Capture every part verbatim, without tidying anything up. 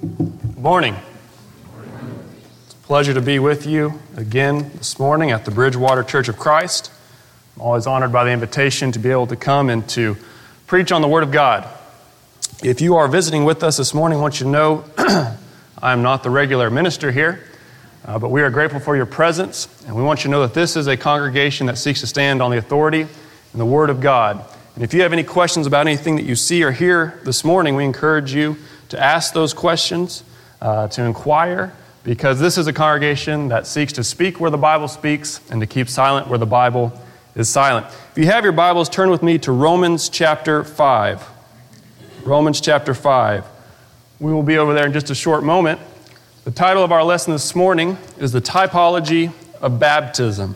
Good morning. It's a pleasure to be with you again this morning at the Bridgewater Church of Christ. I'm always honored by the invitation to be able to come and to preach on the Word of God. If you are visiting with us this morning, I want you to know I'm not the regular minister here, uh, but we are grateful for your presence, and we want you to know that this is a congregation that seeks to stand on the authority and the Word of God. And if you have any questions about anything that you see or hear this morning, we encourage you to ask those questions, uh, to inquire, because this is a congregation that seeks to speak where the Bible speaks and to keep silent where the Bible is silent. If you have your Bibles, turn with me to Romans chapter five. Romans chapter five. We will be over there in just a short moment. The title of our lesson this morning is The Typology of Baptism.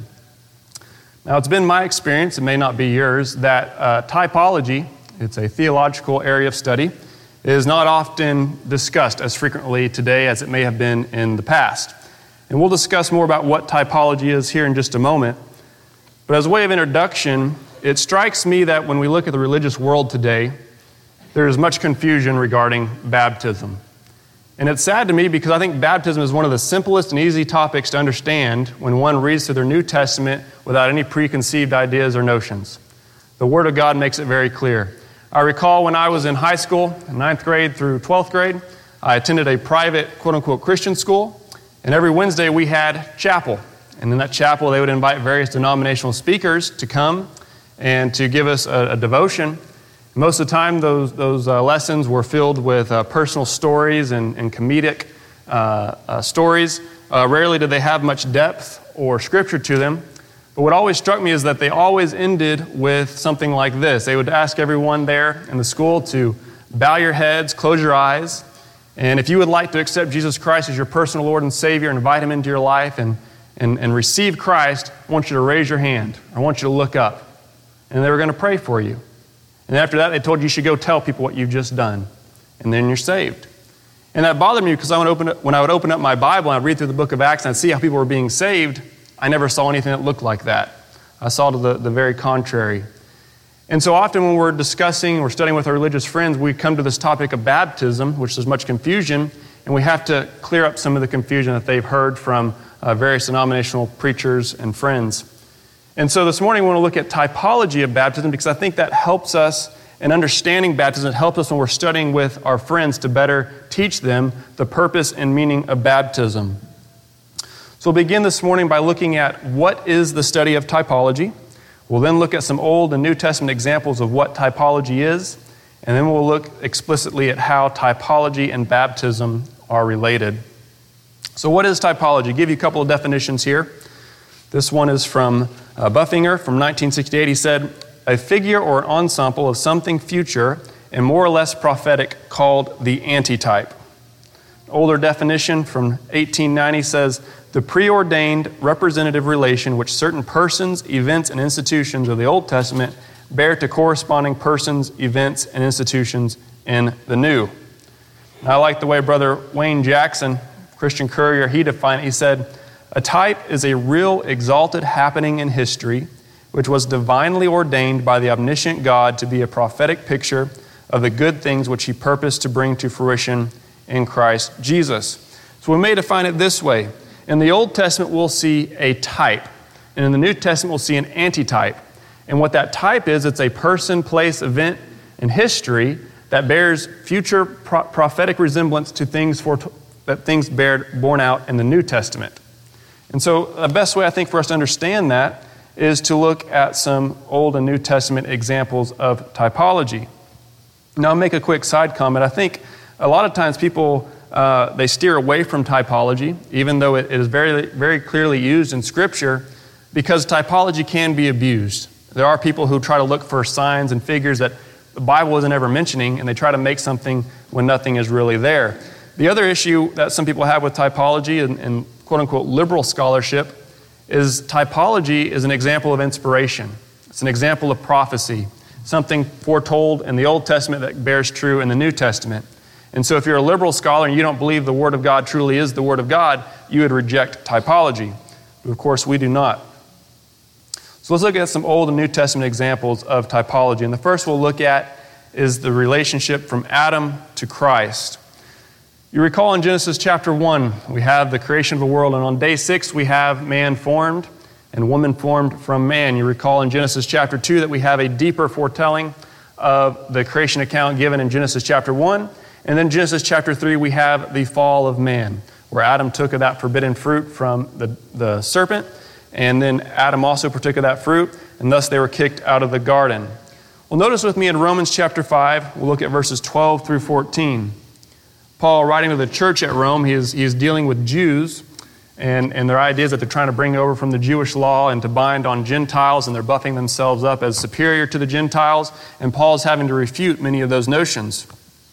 Now, it's been my experience, it may not be yours, that uh, typology, it's a theological area of study, is not often discussed as frequently today as it may have been in the past. And we'll discuss more about what typology is here in just a moment. But as a way of introduction, it strikes me that when we look at the religious world today, there is much confusion regarding baptism. And it's sad to me because I think baptism is one of the simplest and easy topics to understand when one reads through their New Testament without any preconceived ideas or notions. The Word of God makes it very clear. I recall when I was in high school, ninth grade through twelfth grade, I attended a private quote-unquote Christian school, and every Wednesday we had chapel. And in that chapel they would invite various denominational speakers to come and to give us a, a devotion. Most of the time, those those uh, lessons were filled with uh, personal stories and, and comedic uh, uh, stories. Uh, rarely did they have much depth or scripture to them. But what always struck me is that they always ended with something like this. They would ask everyone there in the school to bow your heads, close your eyes, and if you would like to accept Jesus Christ as your personal Lord and Savior and invite Him into your life and, and, and receive Christ, I want you to raise your hand. I want you to look up. And they were going to pray for you. And after that, they told you you should go tell people what you've just done. And then you're saved. And that bothered me because I would open up, when I would open up my Bible and I'd read through the book of Acts and I'd see how people were being saved, I never saw anything that looked like that. I saw the, the very contrary. And so often when we're discussing or studying with our religious friends, we come to this topic of baptism, which there's much confusion, and we have to clear up some of the confusion that they've heard from uh, various denominational preachers and friends. And so this morning we want to look at typology of baptism because I think that helps us in understanding baptism. It helps us when we're studying with our friends to better teach them the purpose and meaning of baptism. So we'll begin this morning by looking at what is the study of typology. We'll then look at some Old and New Testament examples of what typology is, and then we'll look explicitly at how typology and baptism are related. So what is typology? I'll give you a couple of definitions here. This one is from uh, Buffinger from nineteen sixty-eight. He said, a figure or an ensemble of something future and more or less prophetic called the antitype. An older definition from eighteen ninety says, the preordained representative relation which certain persons, events, and institutions of the Old Testament bear to corresponding persons, events, and institutions in the New. And I like the way Brother Wayne Jackson, Christian Courier, he defined it. He said, a type is a real exalted happening in history which was divinely ordained by the omniscient God to be a prophetic picture of the good things which He purposed to bring to fruition in Christ Jesus. So we may define it this way. In the Old Testament, we'll see a type. And in the New Testament, we'll see an antitype. And what that type is, it's a person, place, event, and history that bears future pro- prophetic resemblance to things for t- that things bear borne out in the New Testament. And so the best way I think for us to understand that is to look at some Old and New Testament examples of typology. Now I'll make a quick side comment. I think a lot of times people, uh, they steer away from typology, even though it, it is very, very clearly used in Scripture, because typology can be abused. There are people who try to look for signs and figures that the Bible isn't ever mentioning, and they try to make something when nothing is really there. The other issue that some people have with typology and, and quote-unquote liberal scholarship is typology is an example of inspiration. It's an example of prophecy, something foretold in the Old Testament that bears true in the New Testament. And so if you're a liberal scholar and you don't believe the Word of God truly is the Word of God, you would reject typology. But of course, we do not. So let's look at some Old and New Testament examples of typology. And the first we'll look at is the relationship from Adam to Christ. You recall in Genesis chapter one, we have the creation of the world, and on day six we have man formed and woman formed from man. You recall in Genesis chapter two that we have a deeper foretelling of the creation account given in Genesis chapter one. And then Genesis chapter three, we have the fall of man, where Adam took of that forbidden fruit from the, the serpent, and then Adam also partook of that fruit, and thus they were kicked out of the garden. Well, notice with me in Romans chapter five, we'll look at verses twelve through fourteen. Paul, writing to the church at Rome, he is, he is dealing with Jews and, and their ideas that they're trying to bring over from the Jewish law and to bind on Gentiles, and they're buffing themselves up as superior to the Gentiles, and Paul's having to refute many of those notions.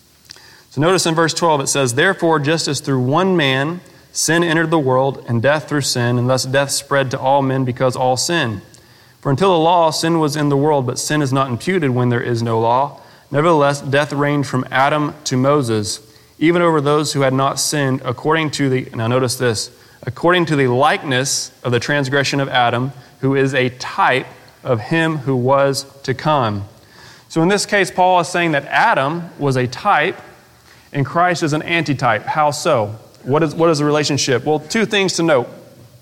So notice in verse twelve it says, "Therefore, just as through one man sin entered the world, and death through sin, and thus death spread to all men because all sinned. For until the law, sin was in the world, but sin is not imputed when there is no law. Nevertheless, death reigned from Adam to Moses, even over those who had not sinned, according to the," now notice this, "according to the likeness of the transgression of Adam, who is a type of him who was to come." So in this case, Paul is saying that Adam was a type and Christ is an antitype. How so? What is, what is the relationship? Well, two things to note.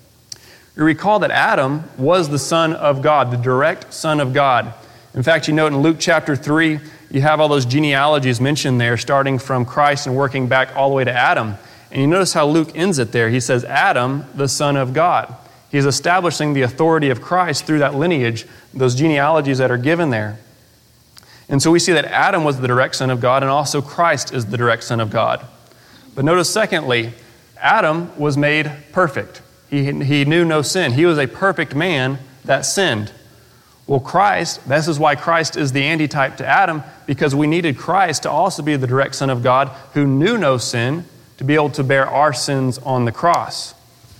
You recall that Adam was the Son of God, the direct Son of God. In fact, you note in Luke chapter three, you have all those genealogies mentioned there, starting from Christ and working back all the way to Adam. And you notice how Luke ends it there. He says, Adam, the Son of God. He's establishing the authority of Christ through that lineage, those genealogies that are given there. And so we see that Adam was the direct Son of God, and also Christ is the direct Son of God. But notice secondly, Adam was made perfect. He, he knew no sin. He was a perfect man that sinned. Well, Christ, this is why Christ is the antitype to Adam, because we needed Christ to also be the direct Son of God who knew no sin, to be able to bear our sins on the cross.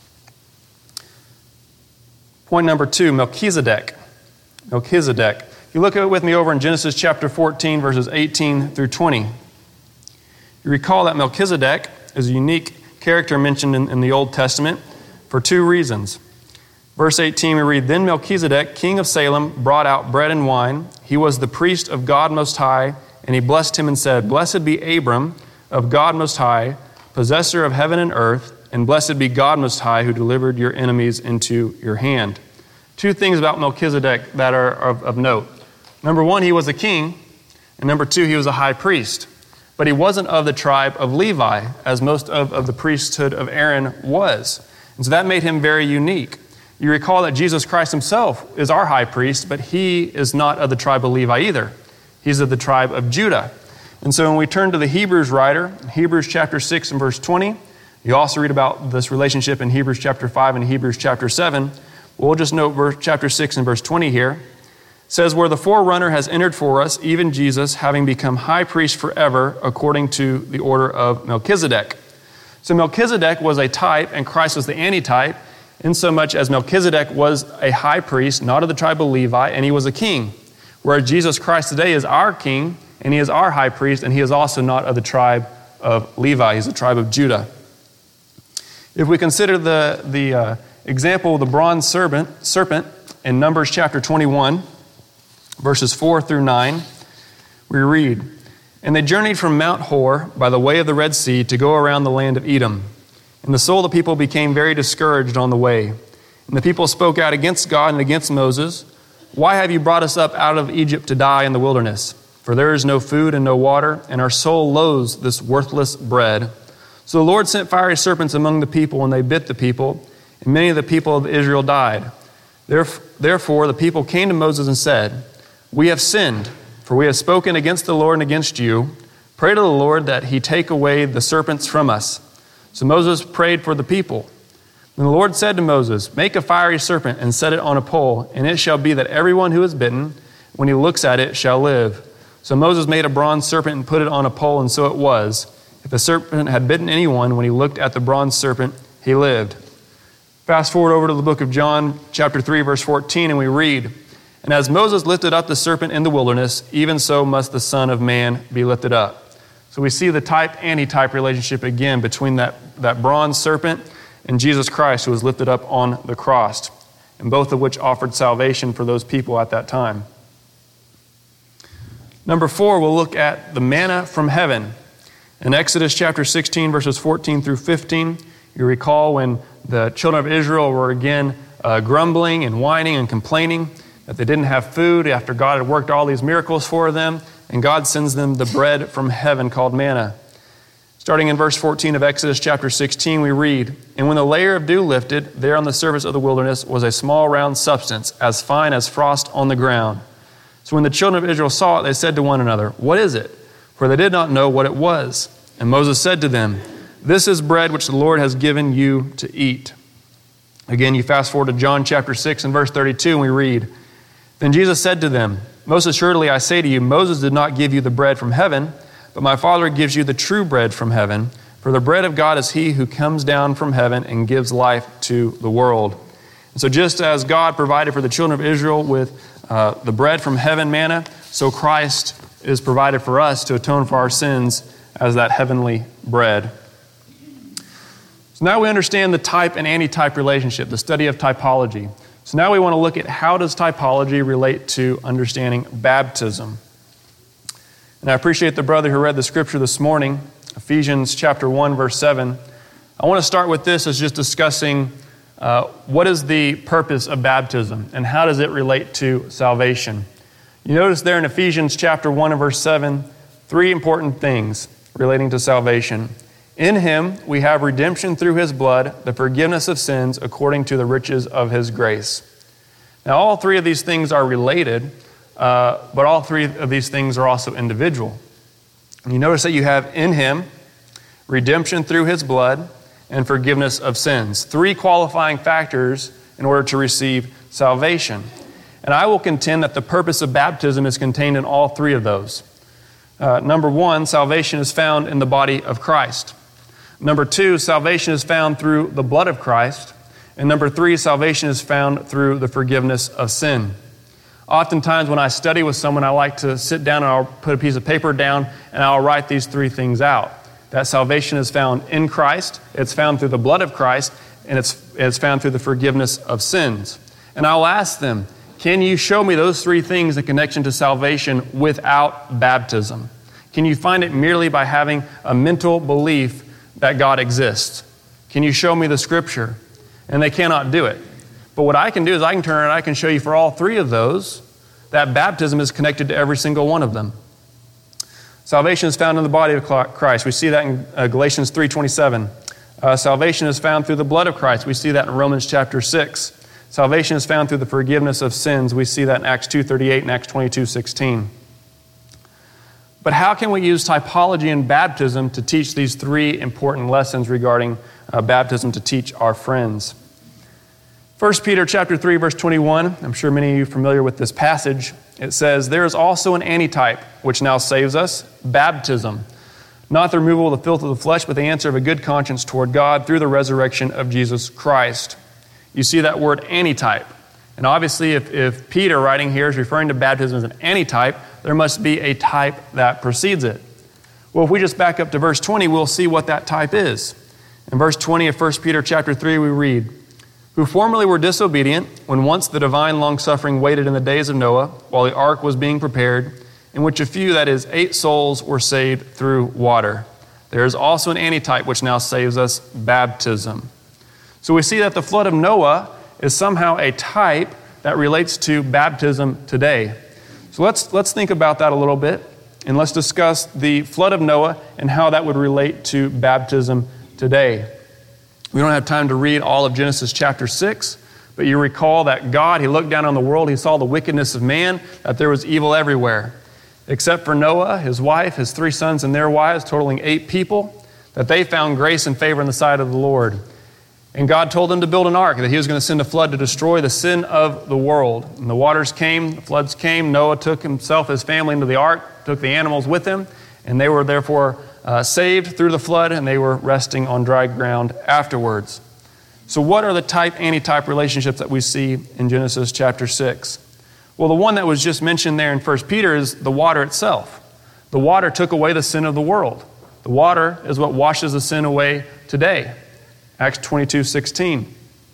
Point number two, Melchizedek. Melchizedek. You look at it with me over in Genesis chapter fourteen, verses eighteen through twenty. You recall that Melchizedek is a unique character mentioned in, in the Old Testament for two reasons. Verse eighteen, we read, "Then Melchizedek, king of Salem, brought out bread and wine. He was the priest of God Most High, and he blessed him and said, Blessed be Abram of God Most High, possessor of heaven and earth, and blessed be God Most High, who delivered your enemies into your hand." Two things about Melchizedek that are of, of note. Number one, he was a king, and number two, he was a high priest. But he wasn't of the tribe of Levi, as most of, of the priesthood of Aaron was. And so that made him very unique. You recall that Jesus Christ himself is our high priest, but he is not of the tribe of Levi either. He's of the tribe of Judah. And so when we turn to the Hebrews writer, Hebrews chapter six and verse twenty, you also read about this relationship in Hebrews chapter five and Hebrews chapter seven. We'll just note verse, chapter six and verse twenty here. It says, "Where the forerunner has entered for us, even Jesus, having become high priest forever, according to the order of Melchizedek." So Melchizedek was a type, and Christ was the antitype, insomuch as Melchizedek was a high priest, not of the tribe of Levi, and he was a king. Whereas Jesus Christ today is our king, and he is our high priest, and he is also not of the tribe of Levi. He's the tribe of Judah. If we consider the, the uh, example of the bronze serpent, serpent in Numbers chapter twenty-one, verses four through nine, we read, "And they journeyed from Mount Hor by the way of the Red Sea to go around the land of Edom. And the soul of the people became very discouraged on the way. And the people spoke out against God and against Moses. 'Why have you brought us up out of Egypt to die in the wilderness? For there is no food and no water, and our soul loathes this worthless bread.' So the Lord sent fiery serpents among the people, and they bit the people, and many of the people of Israel died. Therefore the people came to Moses and said, 'We have sinned, for we have spoken against the Lord and against you. Pray to the Lord that he take away the serpents from us.' So Moses prayed for the people. And the Lord said to Moses, 'Make a fiery serpent and set it on a pole, and it shall be that everyone who is bitten, when he looks at it, shall live.' So Moses made a bronze serpent and put it on a pole, and so it was. If the serpent had bitten anyone, when he looked at the bronze serpent, he lived." Fast forward over to the book of John, chapter three, verse fourteen, and we read, "And as Moses lifted up the serpent in the wilderness, even so must the Son of Man be lifted up." So we see the type-antitype relationship again between that, that bronze serpent and Jesus Christ, who was lifted up on the cross, and both of which offered salvation for those people at that time. Number four, we'll look at the manna from heaven. In Exodus chapter sixteen, verses fourteen through fifteen, you recall when the children of Israel were again uh, grumbling and whining and complaining that they didn't have food after God had worked all these miracles for them, and God sends them the bread from heaven called manna. Starting in verse fourteen of Exodus chapter sixteen, we read, "And when the layer of dew lifted, there on the surface of the wilderness was a small round substance, as fine as frost on the ground. So when the children of Israel saw it, they said to one another, 'What is it?' For they did not know what it was. And Moses said to them, 'This is bread which the Lord has given you to eat.'" Again, you fast forward to John chapter six and verse thirty-two, and we read, "Then Jesus said to them, 'Most assuredly I say to you, Moses did not give you the bread from heaven, but my Father gives you the true bread from heaven. For the bread of God is he who comes down from heaven and gives life to the world.'" And so just as God provided for the children of Israel with uh, the bread from heaven, manna, so Christ is provided for us to atone for our sins as that heavenly bread. So now we understand the type and antitype relationship, the study of typology. So now we want to look at how does typology relate to understanding baptism. And I appreciate the brother who read the scripture this morning, Ephesians chapter one, verse seven. I want to start with this as just discussing uh, what is the purpose of baptism and how does it relate to salvation. You notice there in Ephesians chapter one and verse seven, three important things relating to salvation. "In him we have redemption through his blood, the forgiveness of sins according to the riches of his grace." Now all three of these things are related, Uh, but all three of these things are also individual. And you notice that you have in him redemption through his blood and forgiveness of sins. Three qualifying factors in order to receive salvation. And I will contend that the purpose of baptism is contained in all three of those. Uh, number one, salvation is found in the body of Christ. Number two, salvation is found through the blood of Christ. And number three, salvation is found through the forgiveness of sin. Oftentimes when I study with someone, I like to sit down and I'll put a piece of paper down and I'll write these three things out. That salvation is found in Christ, it's found through the blood of Christ, and it's, it's found through the forgiveness of sins. And I'll ask them, can you show me those three things in connection to salvation without baptism? Can you find it merely by having a mental belief that God exists? Can you show me the scripture? And they cannot do it. But what I can do is I can turn and I can show you for all three of those that baptism is connected to every single one of them. Salvation is found in the body of Christ. We see that in uh, Galatians three twenty-seven. Uh, salvation is found through the blood of Christ. We see that in Romans chapter six. Salvation is found through the forgiveness of sins. We see that in Acts two thirty-eight and Acts twenty-two sixteen. But how can we use typology in baptism to teach these three important lessons regarding uh, baptism to teach our friends? First Peter chapter three, verse twenty-one, I'm sure many of you are familiar with this passage. It says, "There is also an antitype which now saves us, baptism. Not the removal of the filth of the flesh, but the answer of a good conscience toward God through the resurrection of Jesus Christ." You see that word antitype. And obviously, if, if Peter writing here is referring to baptism as an antitype, there must be a type that precedes it. Well, if we just back up to verse twenty, we'll see what that type is. In verse twenty of First Peter chapter three, we read, "Who formerly were disobedient, when once the divine long-suffering waited in the days of Noah, while the ark was being prepared, in which a few, that is, eight souls, were saved through water. There is also an antitype which now saves us, baptism." So we see that the flood of Noah is somehow a type that relates to baptism today. So let's, let's think about that a little bit, and let's discuss the flood of Noah and how that would relate to baptism today. We don't have time to read all of Genesis chapter six, but you recall that God, He looked down on the world, He saw the wickedness of man, that there was evil everywhere. Except for Noah, his wife, his three sons and their wives, totaling eight people, that they found grace and favor in the sight of the Lord. And God told them to build an ark, that He was going to send a flood to destroy the sin of the world. And the waters came, the floods came, Noah took himself, his family into the ark, took the animals with him, and they were therefore Uh, saved through the flood, and they were resting on dry ground afterwards. So what are the type-antitype relationships that we see in Genesis chapter six? Well, the one that was just mentioned there in First Peter is the water itself. The water took away the sin of the world. The water is what washes the sin away today. Acts twenty-two sixteen.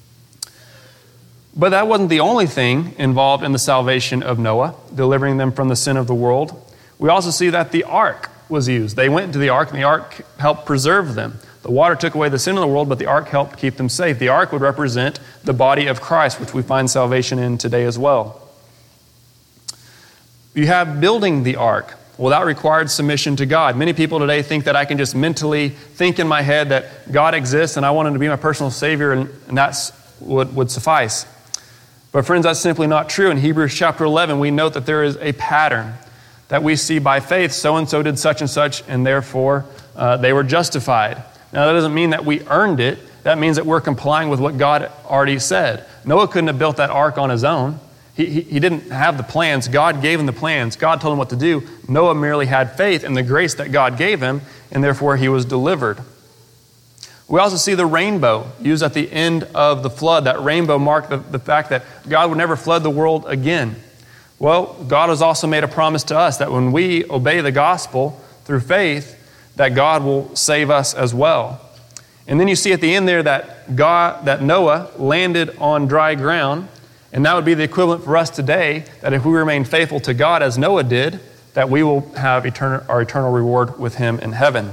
But that wasn't the only thing involved in the salvation of Noah, delivering them from the sin of the world. We also see that the ark was used. They went into the ark, and the ark helped preserve them. The water took away the sin of the world, but the ark helped keep them safe. The ark would represent the body of Christ, which we find salvation in today as well. You have building the ark. Well, that required submission to God. Many people today think that I can just mentally think in my head that God exists and I want Him to be my personal Savior, and, and that would, would suffice. But friends, that's simply not true. In Hebrews chapter eleven, we note that there is a pattern that we see by faith. So-and-so did such and such, and therefore uh, they were justified. Now, that doesn't mean that we earned it. That means that we're complying with what God already said. Noah couldn't have built that ark on his own. He, he, he didn't have the plans. God gave him the plans. God told him what to do. Noah merely had faith in the grace that God gave him, and therefore he was delivered. We also see the rainbow used at the end of the flood. That rainbow marked the, the fact that God would never flood the world again. Well, God has also made a promise to us that when we obey the gospel through faith, that God will save us as well. And then you see at the end there that God, that Noah landed on dry ground, and that would be the equivalent for us today, that if we remain faithful to God as Noah did, that we will have eternal, our eternal reward with Him in heaven.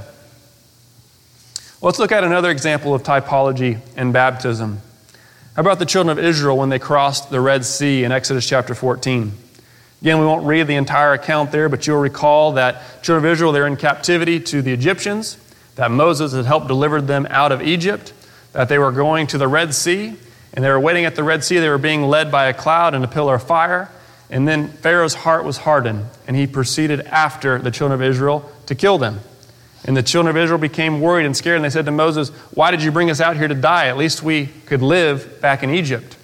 Let's look at another example of typology and baptism. How about the children of Israel when they crossed the Red Sea in Exodus chapter fourteen? Again, we won't read the entire account there, but you'll recall that children of Israel, they're in captivity to the Egyptians, that Moses had helped deliver them out of Egypt, that they were going to the Red Sea, and they were waiting at the Red Sea. They were being led by a cloud and a pillar of fire, and then Pharaoh's heart was hardened, and he proceeded after the children of Israel to kill them. And the children of Israel became worried and scared, and they said to Moses, "Why did you bring us out here to die? At least we could live back in Egypt."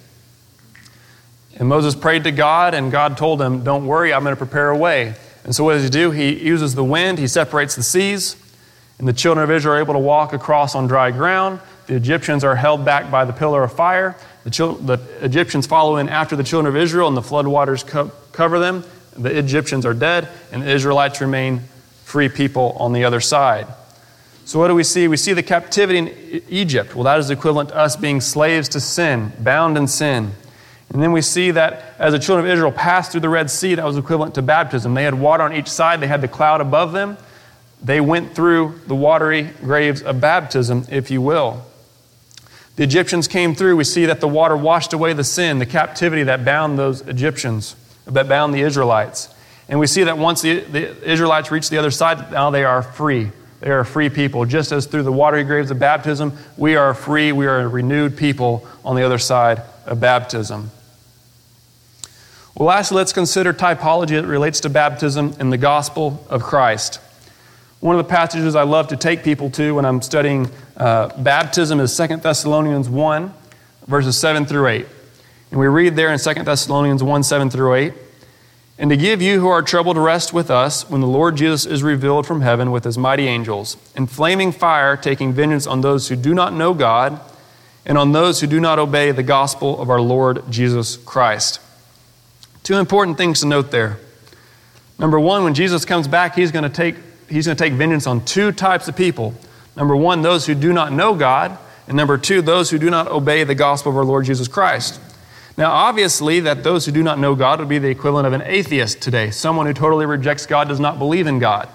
And Moses prayed to God, and God told him, "Don't worry, I'm going to prepare a way." And so what does he do? He uses the wind, he separates the seas, and the children of Israel are able to walk across on dry ground. The Egyptians are held back by the pillar of fire. The, chil- the Egyptians follow in after the children of Israel, and the flood waters co- cover them. The Egyptians are dead, and the Israelites remain free people on the other side. So what do we see? We see the captivity in Egypt. Well, that is equivalent to us being slaves to sin, bound in sin. And then we see that as the children of Israel passed through the Red Sea, that was equivalent to baptism. They had water on each side. They had the cloud above them. They went through the watery graves of baptism, if you will. The Egyptians came through. We see that the water washed away the sin, the captivity that bound those Egyptians, that bound the Israelites. And we see that once the, the Israelites reached the other side, now they are free. They are a free people. Just as through the watery graves of baptism, we are free, we are a renewed people on the other side of baptism. Well, lastly, let's consider typology that relates to baptism in the gospel of Christ. One of the passages I love to take people to when I'm studying uh, baptism is Second Thessalonians one, verses seven through eight. And we read there in Second Thessalonians one, seven through eight, "And to give you who are troubled rest with us when the Lord Jesus is revealed from heaven with His mighty angels, in flaming fire, taking vengeance on those who do not know God and on those who do not obey the gospel of our Lord Jesus Christ." Two important things to note there. Number one, when Jesus comes back, He's going to take He's going to take vengeance on two types of people. Number one, those who do not know God, and number two, those who do not obey the gospel of our Lord Jesus Christ. Now, obviously, that those who do not know God would be the equivalent of an atheist today, someone who totally rejects God, does not believe in God.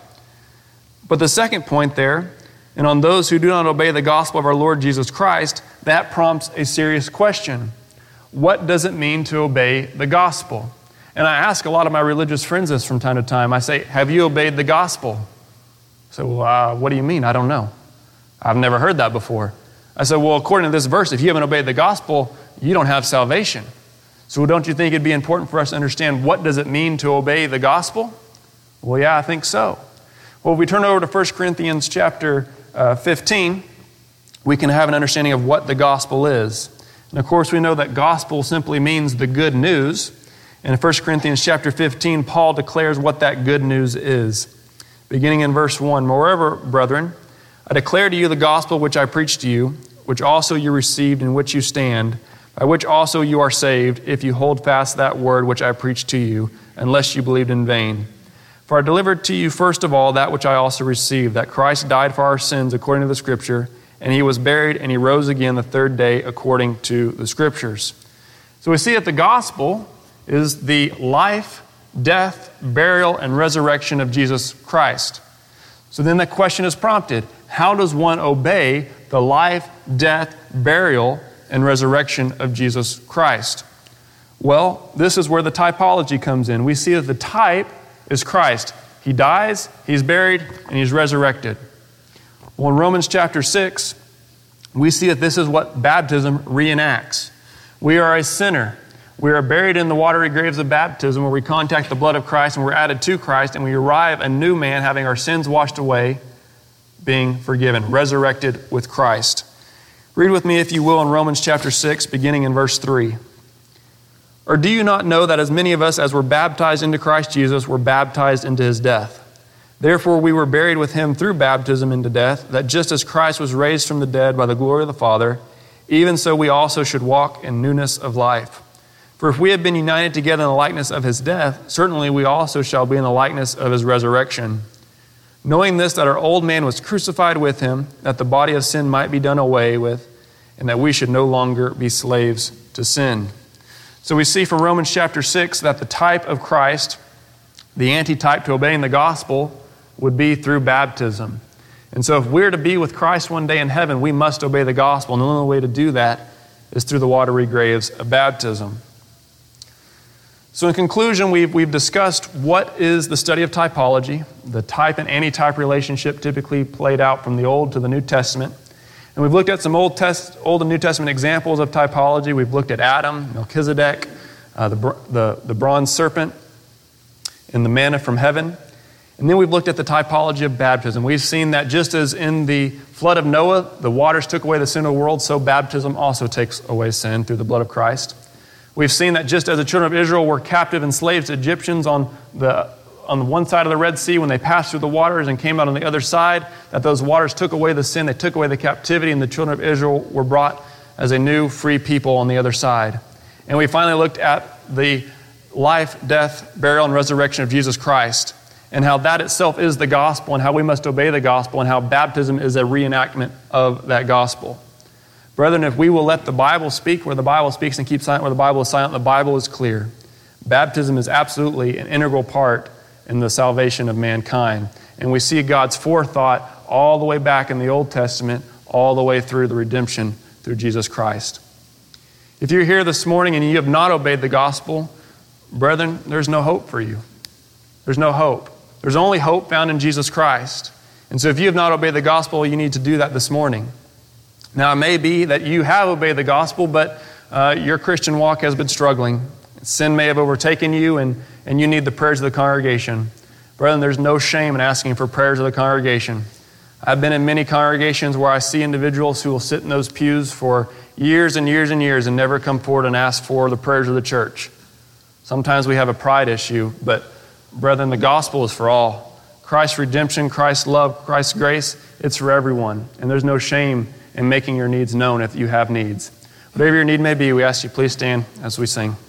But the second point there, and on those who do not obey the gospel of our Lord Jesus Christ, that prompts a serious question. What does it mean to obey the gospel? And I ask a lot of my religious friends this from time to time. I say, "Have you obeyed the gospel?" So, well, uh, what do you mean? I don't know. I've never heard that before. I said, well, according to this verse, if you haven't obeyed the gospel, you don't have salvation. So don't you think it'd be important for us to understand what does it mean to obey the gospel? Well, yeah, I think so. Well, if we turn over to First Corinthians chapter uh, fifteen, we can have an understanding of what the gospel is. And of course, we know that gospel simply means the good news. And in First Corinthians chapter fifteen, Paul declares what that good news is. Beginning in verse one, "Moreover, brethren, I declare to you the gospel which I preached to you, which also you received, in which you stand, by which also you are saved, if you hold fast that word which I preached to you, unless you believed in vain. For I delivered to you first of all that which I also received, that Christ died for our sins according to the Scripture, and He was buried, and He rose again the third day according to the Scriptures." So we see that the gospel is the life, death, burial, and resurrection of Jesus Christ. So then the question is prompted, how does one obey the life, death, burial, and resurrection of Jesus Christ? Well, this is where the typology comes in. We see that the type is Christ. He dies, he's buried, and he's resurrected. Well, in Romans chapter six, we see that this is what baptism reenacts. We are a sinner. We are buried in the watery graves of baptism where we contact the blood of Christ and we're added to Christ and we arrive a new man having our sins washed away, being forgiven, resurrected with Christ. Read with me, if you will, in Romans chapter six, beginning in verse three. Or do you not know that as many of us as were baptized into Christ Jesus were baptized into his death? Therefore we were buried with him through baptism into death, that just as Christ was raised from the dead by the glory of the Father, even so we also should walk in newness of life. For if we have been united together in the likeness of his death, certainly we also shall be in the likeness of his resurrection. Knowing this, that our old man was crucified with him, that the body of sin might be done away with, and that we should no longer be slaves to sin. So we see from Romans chapter six that the type of Christ, the antitype to obeying the gospel, would be through baptism. And so if we're to be with Christ one day in heaven, we must obey the gospel. And the only way to do that is through the watery graves of baptism. So in conclusion, we've, we've discussed what is the study of typology, the type and antitype relationship typically played out from the Old to the New Testament. And we've looked at some Old, Test, Old and New Testament examples of typology. We've looked at Adam, Melchizedek, uh, the, the, the bronze serpent, and the manna from heaven. And then we've looked at the typology of baptism. We've seen that just as in the flood of Noah, the waters took away the sin of the world, so baptism also takes away sin through the blood of Christ. We've seen that just as the children of Israel were captive and slaves to Egyptians on the on one side of the Red Sea when they passed through the waters and came out on the other side, that those waters took away the sin, they took away the captivity, and the children of Israel were brought as a new free people on the other side. And we finally looked at the life, death, burial, and resurrection of Jesus Christ, and how that itself is the gospel, and how we must obey the gospel, and how baptism is a reenactment of that gospel. Brethren, if we will let the Bible speak where the Bible speaks and keep silent where the Bible is silent, the Bible is clear. Baptism is absolutely an integral part in the salvation of mankind. And we see God's forethought all the way back in the Old Testament, all the way through the redemption through Jesus Christ. If you're here this morning and you have not obeyed the gospel, brethren, there's no hope for you. There's no hope. There's only hope found in Jesus Christ. And so if you have not obeyed the gospel, you need to do that this morning. Now, it may be that you have obeyed the gospel, but uh, your Christian walk has been struggling. Sin may have overtaken you, and, and you need the prayers of the congregation. Brethren, there's no shame in asking for prayers of the congregation. I've been in many congregations where I see individuals who will sit in those pews for years and years and years and never come forward and ask for the prayers of the church. Sometimes we have a pride issue, but brethren, the gospel is for all. Christ's redemption, Christ's love, Christ's grace, it's for everyone. And there's no shame in making your needs known if you have needs. Whatever your need may be, we ask you please stand as we sing.